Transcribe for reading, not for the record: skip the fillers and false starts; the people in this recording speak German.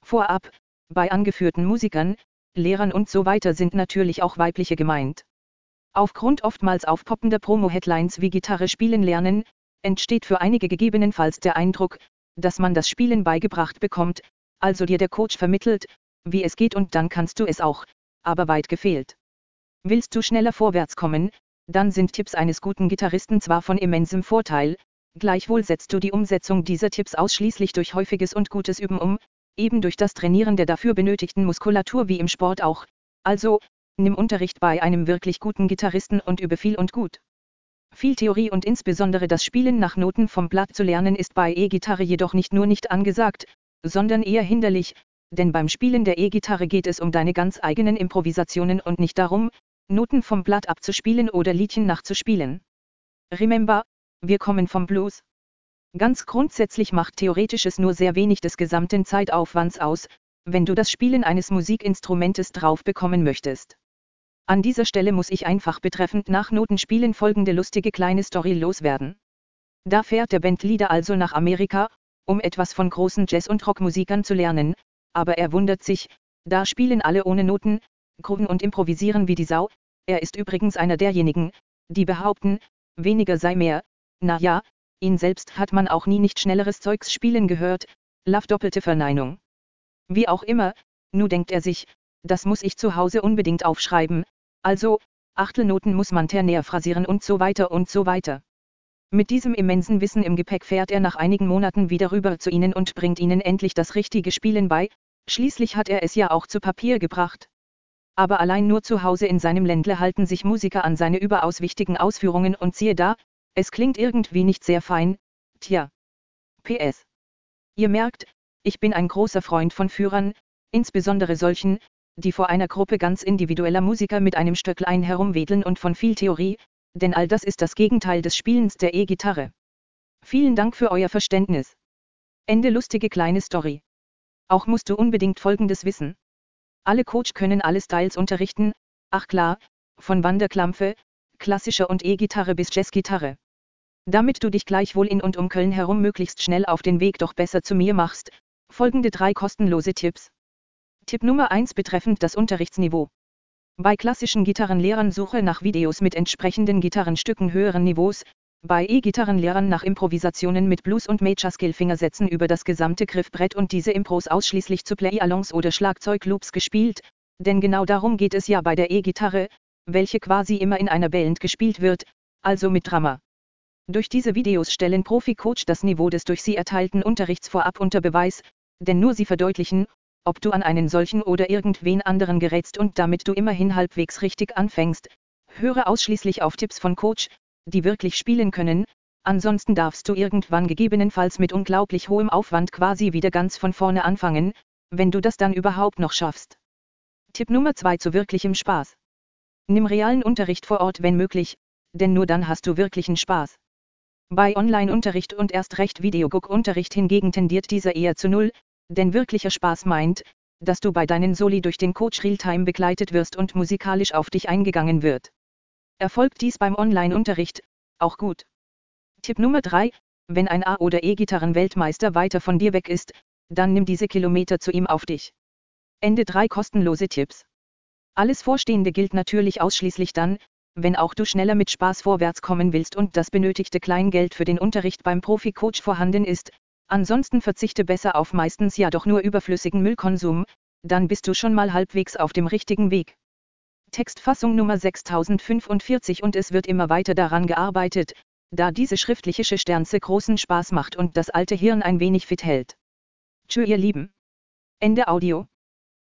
Vorab, bei angeführten Musikern, Lehrern und so weiter sind natürlich auch weibliche gemeint. Aufgrund oftmals aufpoppender Promo-Headlines wie Gitarre spielen lernen, entsteht für einige gegebenenfalls der Eindruck, dass man das Spielen beigebracht bekommt, also dir der Coach vermittelt, wie es geht und dann kannst du es auch, aber weit gefehlt. Willst du schneller vorwärts kommen, dann sind Tipps eines guten Gitarristen zwar von immensem Vorteil, gleichwohl setzt du die Umsetzung dieser Tipps ausschließlich durch häufiges und gutes Üben um, eben durch das Trainieren der dafür benötigten Muskulatur wie im Sport auch, also, nimm Unterricht bei einem wirklich guten Gitarristen und übe viel und gut. Viel Theorie und insbesondere das Spielen nach Noten vom Blatt zu lernen ist bei E-Gitarre jedoch nicht nur nicht angesagt, sondern eher hinderlich, denn beim Spielen der E-Gitarre geht es um deine ganz eigenen Improvisationen und nicht darum, Noten vom Blatt abzuspielen oder Liedchen nachzuspielen. Remember, wir kommen vom Blues. Ganz grundsätzlich macht Theoretisches nur sehr wenig des gesamten Zeitaufwands aus, wenn du das Spielen eines Musikinstrumentes drauf bekommen möchtest. An dieser Stelle muss ich einfach betreffend nach Notenspielen folgende lustige kleine Story loswerden. Da fährt der Bandleader also nach Amerika, um etwas von großen Jazz- und Rockmusikern zu lernen, aber er wundert sich, da spielen alle ohne Noten, grooven und improvisieren wie die Sau. Er ist übrigens einer derjenigen, die behaupten, weniger sei mehr. Na ja, ihn selbst hat man auch nie nicht schnelleres Zeugs spielen gehört, Love doppelte Verneinung. Wie auch immer, nu denkt er sich, das muss ich zu Hause unbedingt aufschreiben, also, Achtelnoten muss man ternär phrasieren und so weiter und so weiter. Mit diesem immensen Wissen im Gepäck fährt er nach einigen Monaten wieder rüber zu ihnen und bringt ihnen endlich das richtige Spielen bei, schließlich hat er es ja auch zu Papier gebracht. Aber allein nur zu Hause in seinem Ländle halten sich Musiker an seine überaus wichtigen Ausführungen und siehe da, es klingt irgendwie nicht sehr fein, tja. PS. Ihr merkt, ich bin ein großer Freund von Führern, insbesondere solchen, die vor einer Gruppe ganz individueller Musiker mit einem Stöcklein herumwedeln und von viel Theorie, denn all das ist das Gegenteil des Spielens der E-Gitarre. Vielen Dank für euer Verständnis. Ende lustige kleine Story. Auch musst du unbedingt Folgendes wissen. Alle Coach können alle Styles unterrichten, ach klar, von Wanderklampfe, klassischer und E-Gitarre bis Jazzgitarre. Damit du dich gleichwohl in und um Köln herum möglichst schnell auf den Weg doch besser zu mir machst, folgende 3 kostenlose Tipps. Tipp Nummer 1 betreffend das Unterrichtsniveau. Bei klassischen Gitarrenlehrern suche nach Videos mit entsprechenden Gitarrenstücken höheren Niveaus, bei E-Gitarrenlehrern nach Improvisationen mit Blues- und Major-Scale-Fingersätzen über das gesamte Griffbrett und diese Impros ausschließlich zu Play-Alongs oder Schlagzeugloops gespielt, denn genau darum geht es ja bei der E-Gitarre, welche quasi immer in einer Band gespielt wird, also mit Drama. Durch diese Videos stellen Profi-Coach das Niveau des durch sie erteilten Unterrichts vorab unter Beweis, denn nur sie verdeutlichen, ob du an einen solchen oder irgendwen anderen gerätst und damit du immerhin halbwegs richtig anfängst. Höre ausschließlich auf Tipps von Coach, die wirklich spielen können, ansonsten darfst du irgendwann gegebenenfalls mit unglaublich hohem Aufwand quasi wieder ganz von vorne anfangen, wenn du das dann überhaupt noch schaffst. Tipp Nummer 2 zu wirklichem Spaß. Nimm realen Unterricht vor Ort wenn möglich, denn nur dann hast du wirklichen Spaß. Bei Online-Unterricht und erst recht Videoguck-Unterricht hingegen tendiert dieser eher zu null, denn wirklicher Spaß meint, dass du bei deinen Soli durch den Coach Realtime begleitet wirst und musikalisch auf dich eingegangen wird. Erfolgt dies beim Online-Unterricht, auch gut. Tipp Nummer 3, wenn ein A- oder E-Gitarren-Weltmeister weiter von dir weg ist, dann nimm diese Kilometer zu ihm auf dich. Ende 3 kostenlose Tipps. Alles Vorstehende gilt natürlich ausschließlich dann, wenn auch du schneller mit Spaß vorwärts kommen willst und das benötigte Kleingeld für den Unterricht beim Profi-Coach vorhanden ist, ansonsten verzichte besser auf meistens ja doch nur überflüssigen Müllkonsum, dann bist du schon mal halbwegs auf dem richtigen Weg. Textfassung Nummer 6045 und es wird immer weiter daran gearbeitet, da diese schriftliche Sternze großen Spaß macht und das alte Hirn ein wenig fit hält. Tschö ihr Lieben. Ende Audio.